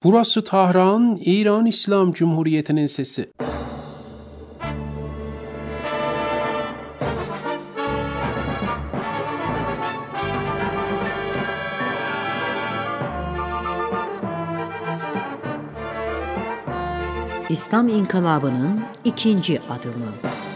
Burası Tahran, İran İslam Cumhuriyeti'nin sesi. İslam İnkılabı'nın ikinci adımı.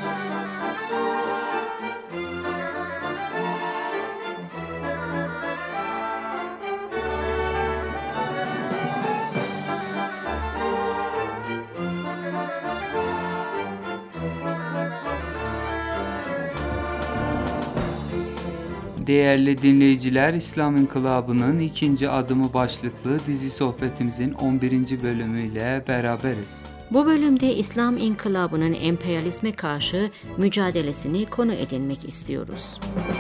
Değerli dinleyiciler, İslam İnkılabı'nın ikinci adımı başlıklı dizi sohbetimizin 11. bölümüyle beraberiz. Bu bölümde İslam İnkılabı'nın emperyalizme karşı mücadelesini konu edinmek istiyoruz.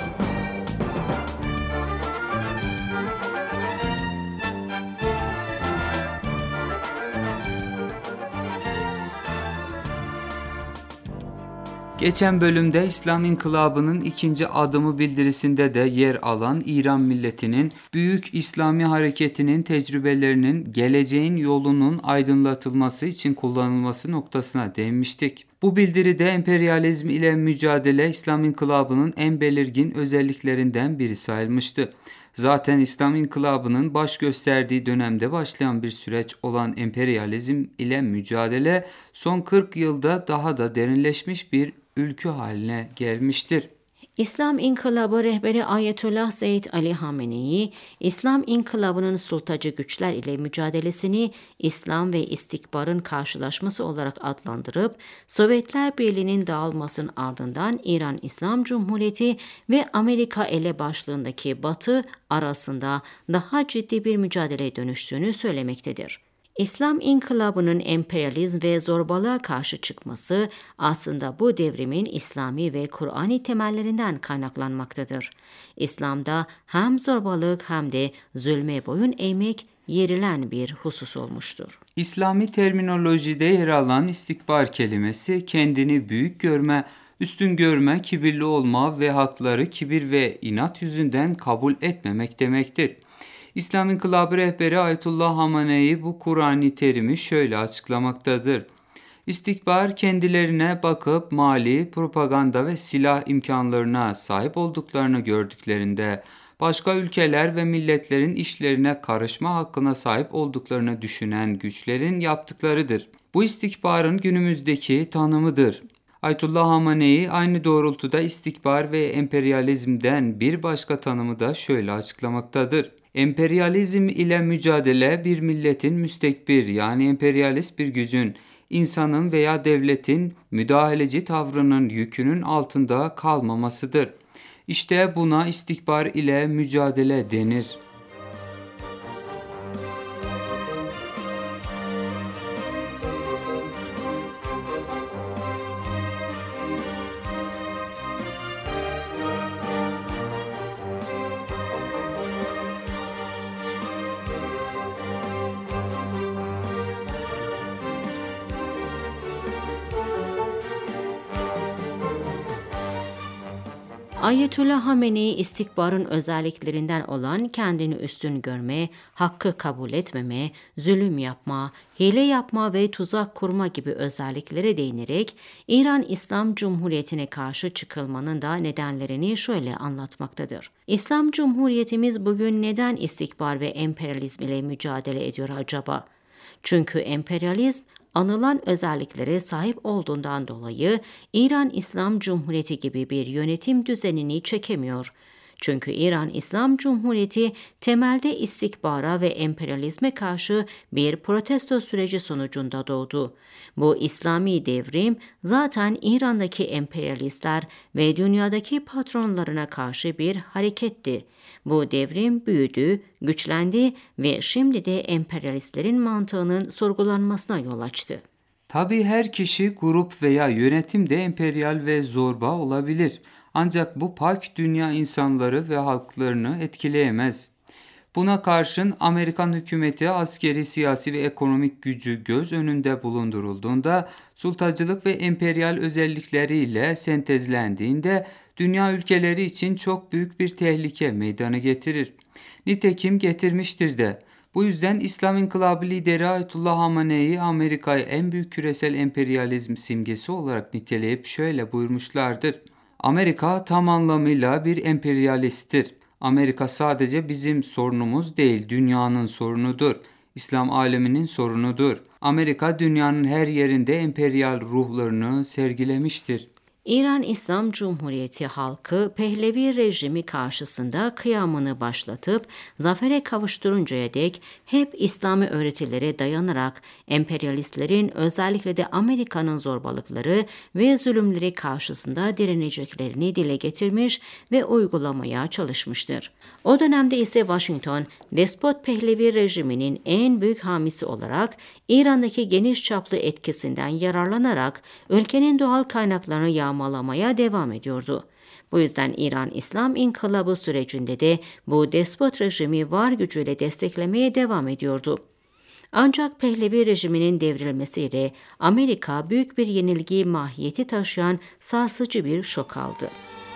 Geçen bölümde İslam İnkılabı'nın ikinci adımı bildirisinde de yer alan İran milletinin büyük İslami hareketinin tecrübelerinin geleceğin yolunun aydınlatılması için kullanılması noktasına değinmiştik. Bu bildiride emperyalizm ile mücadele İslam İnkılabı'nın en belirgin özelliklerinden biri sayılmıştı. Zaten İslam İnkılabı'nın baş gösterdiği dönemde başlayan bir süreç olan emperyalizm ile mücadele son 40 yılda daha da derinleşmiş bir ülkü haline gelmiştir. İslam İnkılabı rehberi Ayetullah Seyyid Ali Hamenei, İslam İnkılabı'nın sultacı güçler ile mücadelesini İslam ve istikbarın karşılaşması olarak adlandırıp, Sovyetler Birliği'nin dağılmasının ardından İran İslam Cumhuriyeti ve Amerika elebaşlığındaki Batı arasında daha ciddi bir mücadeleye dönüştüğünü söylemektedir. İslam İnkılabı'nın emperyalizm ve zorbalığa karşı çıkması aslında bu devrimin İslami ve Kur'ani temellerinden kaynaklanmaktadır. İslam'da hem zorbalık hem de zulme boyun eğmek yerilen bir husus olmuştur. İslami terminolojide yer alan istikbar kelimesi kendini büyük görme, üstün görme, kibirli olma ve hakları kibir ve inat yüzünden kabul etmemek demektir. İslam İnkılabı rehberi Ayetullah Hamenei bu Kur'ani terimi şöyle açıklamaktadır. İstikbar kendilerine bakıp mali, propaganda ve silah imkanlarına sahip olduklarını gördüklerinde başka ülkeler ve milletlerin işlerine karışma hakkına sahip olduklarını düşünen güçlerin yaptıklarıdır. Bu istikbarın günümüzdeki tanımıdır. Ayetullah Hamenei aynı doğrultuda istikbar ve emperyalizmden bir başka tanımı da şöyle açıklamaktadır. Emperyalizm ile mücadele bir milletin müstekbir yani emperyalist bir gücün, insanın veya devletin müdahaleci tavrının yükünün altında kalmamasıdır. İşte buna istikbar ile mücadele denir. Ayetullah Hamenei istikbarın özelliklerinden olan kendini üstün görme, hakkı kabul etmeme, zulüm yapma, hile yapma ve tuzak kurma gibi özelliklere değinerek İran İslam Cumhuriyeti'ne karşı çıkılmanın da nedenlerini şöyle anlatmaktadır. İslam Cumhuriyetimiz bugün neden istikbar ve emperyalizm ile mücadele ediyor acaba? Çünkü emperyalizm anılan özelliklere sahip olduğundan dolayı İran İslam Cumhuriyeti gibi bir yönetim düzenini çekemiyor. Çünkü İran İslam Cumhuriyeti temelde istikbara ve emperyalizme karşı bir protesto süreci sonucunda doğdu. Bu İslami devrim zaten İran'daki emperyalistler ve dünyadaki patronlarına karşı bir hareketti. Bu devrim büyüdü, güçlendi ve şimdi de emperyalistlerin mantığının sorgulanmasına yol açtı. Tabii her kişi, grup veya yönetim de emperyal ve zorba olabilir. Ancak bu pak dünya insanları ve halklarını etkileyemez. Buna karşın Amerikan hükümeti askeri, siyasi ve ekonomik gücü göz önünde bulundurulduğunda, sultacılık ve emperyal özellikleriyle sentezlendiğinde dünya ülkeleri için çok büyük bir tehlike meydana getirir. Nitekim getirmiştir de. Bu yüzden İslam İnkılabı lideri Ayetullah Hamenei Amerika'yı en büyük küresel emperyalizm simgesi olarak niteleyip şöyle buyurmuşlardır. Amerika tam anlamıyla bir emperyalisttir. Amerika sadece bizim sorunumuz değil, dünyanın sorunudur. İslam aleminin sorunudur. Amerika dünyanın her yerinde emperyal ruhlarını sergilemiştir. İran İslam Cumhuriyeti halkı Pehlevi rejimi karşısında kıyamını başlatıp zafere kavuşturuncaya dek hep İslami öğretilere dayanarak emperyalistlerin özellikle de Amerika'nın zorbalıkları ve zulümleri karşısında direneceklerini dile getirmiş ve uygulamaya çalışmıştır. O dönemde ise Washington, despot Pehlevi rejiminin en büyük hamisi olarak İran'daki geniş çaplı etkisinden yararlanarak ülkenin doğal kaynaklarını yağmalamaya devam ediyordu. Bu yüzden İran İslam İnkılabı sürecinde de bu despot rejimi var gücüyle desteklemeye devam ediyordu. Ancak Pehlevi rejiminin devrilmesiyle Amerika büyük bir yenilgi mahiyeti taşıyan sarsıcı bir şok aldı.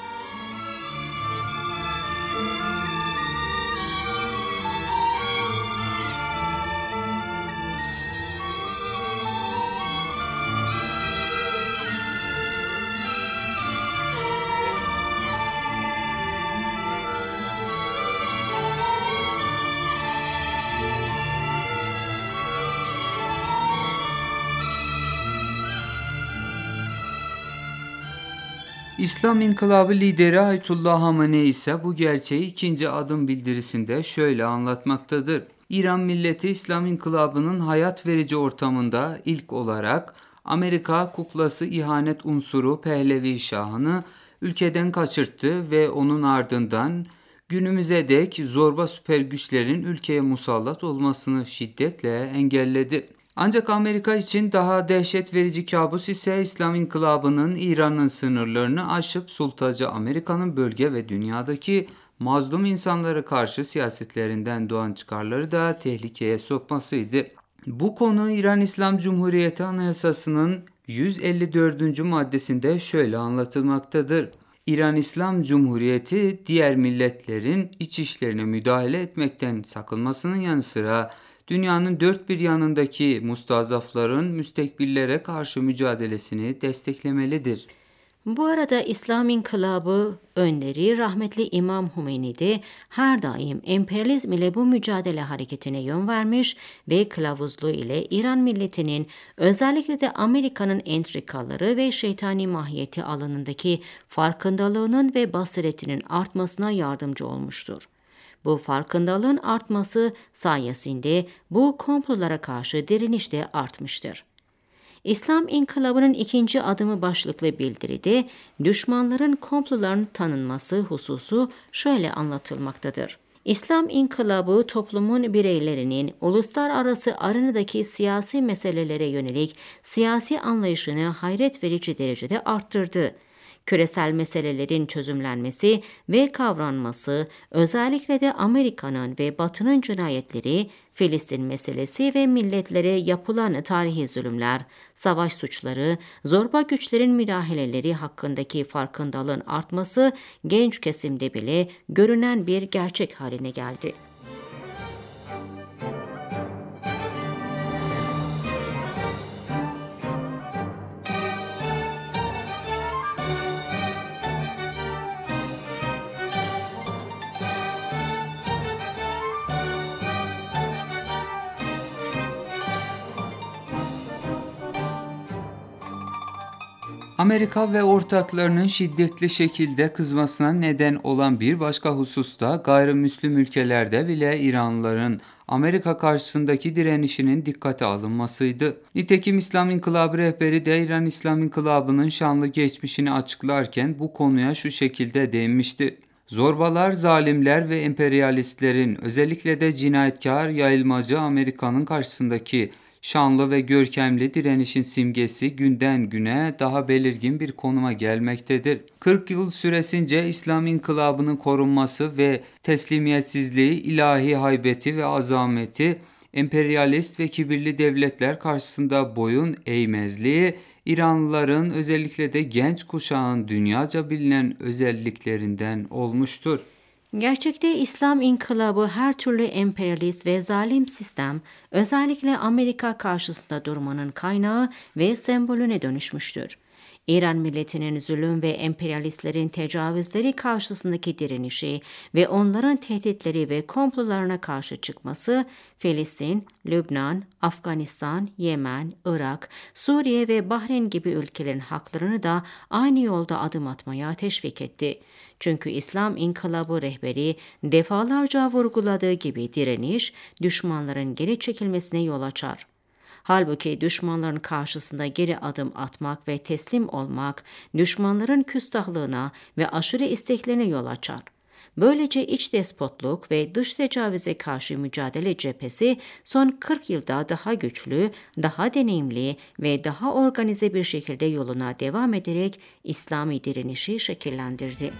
İslam İnkılabı lideri Ayetullah Hamenei ise bu gerçeği ikinci adım bildirisinde şöyle anlatmaktadır. İran milleti İslam İnkılabı'nın hayat verici ortamında ilk olarak Amerika kuklası ihanet unsuru Pehlevi Şah'ını ülkeden kaçırttı ve onun ardından günümüze dek zorba süper güçlerin ülkeye musallat olmasını şiddetle engelledi. Ancak Amerika için daha dehşet verici kabus ise İslam İnkılabı'nın İran'ın sınırlarını aşıp sultacı Amerika'nın bölge ve dünyadaki mazlum insanlara karşı siyasetlerinden doğan çıkarları da tehlikeye sokmasıydı. Bu konu İran İslam Cumhuriyeti Anayasası'nın 154. maddesinde şöyle anlatılmaktadır. İran İslam Cumhuriyeti diğer milletlerin iç işlerine müdahale etmekten sakınmasının yanı sıra dünyanın dört bir yanındaki mustazafların müstekbirlere karşı mücadelesini desteklemelidir. Bu arada İslam İnkılabı önderi rahmetli İmam Hümeyni de her daim emperyalizm ile bu mücadele hareketine yön vermiş ve kılavuzluğu ile İran milletinin özellikle de Amerika'nın entrikaları ve şeytani mahiyeti alanındaki farkındalığının ve basiretinin artmasına yardımcı olmuştur. Bu farkındalığın artması sayesinde bu komplolara karşı direniş de artmıştır. İslam İnkılabı'nın ikinci adımı başlıklı bildiride düşmanların komplolarının tanınması hususu şöyle anlatılmaktadır. İslam İnkılabı toplumun bireylerinin uluslararası arenadaki siyasi meselelere yönelik siyasi anlayışını hayret verici derecede arttırdı. Küresel meselelerin çözümlenmesi ve kavranması, özellikle de Amerika'nın ve Batı'nın cinayetleri, Filistin meselesi ve milletlere yapılan tarihi zulümler, savaş suçları, zorba güçlerin müdahaleleri hakkındaki farkındalığın artması genç kesimde bile görünen bir gerçek haline geldi. Amerika ve ortaklarının şiddetli şekilde kızmasına neden olan bir başka hususta gayrimüslim ülkelerde bile İranlıların Amerika karşısındaki direnişinin dikkate alınmasıydı. Nitekim İslam İnkılabı rehberi de İran İslam İnkılabı'nın şanlı geçmişini açıklarken bu konuya şu şekilde değinmişti. Zorbalar, zalimler ve emperyalistlerin özellikle de cinayetkar, yayılmacı Amerika'nın karşısındaki şanlı ve görkemli direnişin simgesi günden güne daha belirgin bir konuma gelmektedir. 40 yıl süresince İslam İnkılabı'nın korunması ve teslimiyetsizliği, ilahi haybeti ve azameti, emperyalist ve kibirli devletler karşısında boyun eğmezliği, İranlıların özellikle de genç kuşağın dünyaca bilinen özelliklerinden olmuştur. Gerçekte İslam inkılabı her türlü emperyalist ve zalim sistem, özellikle Amerika karşısında durmanın kaynağı ve sembolüne dönüşmüştür. İran milletinin zulüm ve emperyalistlerin tecavüzleri karşısındaki direnişi ve onların tehditleri ve komplolarına karşı çıkması, Filistin, Lübnan, Afganistan, Yemen, Irak, Suriye ve Bahreyn gibi ülkelerin haklarını da aynı yolda adım atmaya teşvik etti. Çünkü İslam inkılabı rehberi defalarca vurguladığı gibi direniş, düşmanların geri çekilmesine yol açar. Halbuki düşmanların karşısında geri adım atmak ve teslim olmak, düşmanların küstahlığına ve aşırı isteklerine yol açar. Böylece iç despotluk ve dış tecavüze karşı mücadele cephesi son 40 yılda daha güçlü, daha deneyimli ve daha organize bir şekilde yoluna devam ederek İslami direnişi şekillendirdi.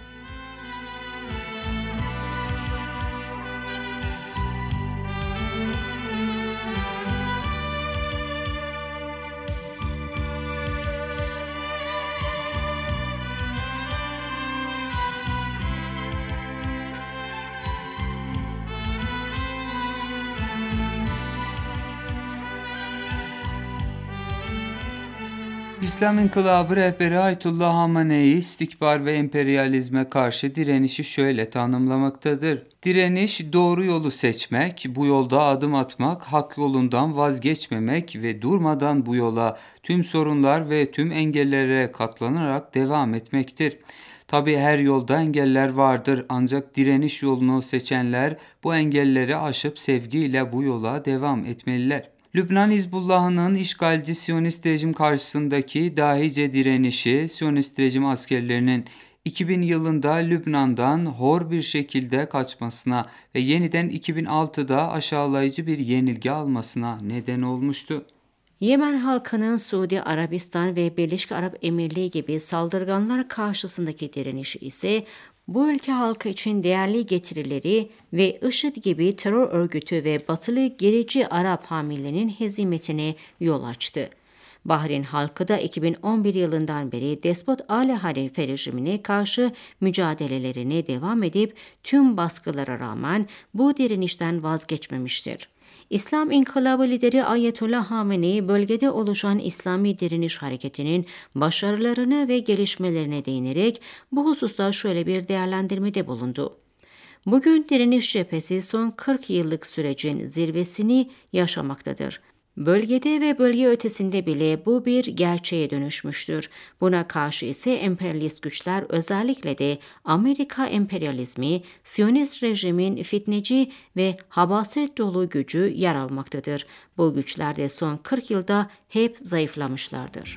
İslam İnkılabı rehberi Ayetullah Hamenei istikbar ve emperyalizme karşı direnişi şöyle tanımlamaktadır. Direniş doğru yolu seçmek, bu yolda adım atmak, hak yolundan vazgeçmemek ve durmadan bu yola tüm sorunlar ve tüm engellere katlanarak devam etmektir. Tabi her yolda engeller vardır ancak direniş yolunu seçenler bu engelleri aşıp sevgiyle bu yola devam etmeliler. Lübnan Hizbullah'ının işgalci Siyonist rejim karşısındaki dahice direnişi, Siyonist rejim askerlerinin 2000 yılında Lübnan'dan hor bir şekilde kaçmasına ve yeniden 2006'da aşağılayıcı bir yenilgi almasına neden olmuştu. Yemen halkının Suudi Arabistan ve Birleşik Arap Emirliği gibi saldırganlar karşısındaki direnişi ise bu ülke halkı için değerli getirileri ve IŞİD gibi terör örgütü ve batılı gerici Arap hamilenin hezimetine yol açtı. Bahreyn halkı da 2011 yılından beri despot Ali Halife rejimine karşı mücadelelerine devam edip tüm baskılara rağmen bu direnişten vazgeçmemiştir. İslam İnkılabı lideri Ayetullah Hamenei bölgede oluşan İslami direniş hareketinin başarılarını ve gelişmelerine değinerek bu hususta şöyle bir değerlendirmede bulundu. Bugün direniş cephesi son 40 yıllık sürecin zirvesini yaşamaktadır. Bölgede ve bölge ötesinde bile bu bir gerçeğe dönüşmüştür. Buna karşı ise emperyalist güçler, özellikle de Amerika emperyalizmi, Siyonist rejimin fitneci ve habaset dolu gücü yer almaktadır. Bu güçler de son 40 yılda hep zayıflamışlardır.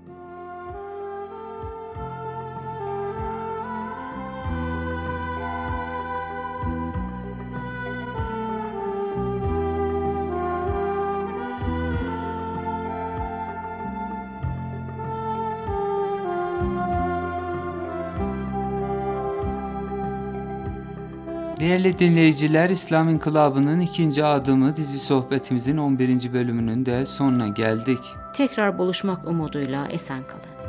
Değerli dinleyiciler, İslam İnkılabı'nın 2. adımı dizi sohbetimizin 11. bölümünün de sonuna geldik. Tekrar buluşmak umuduyla esen kalın.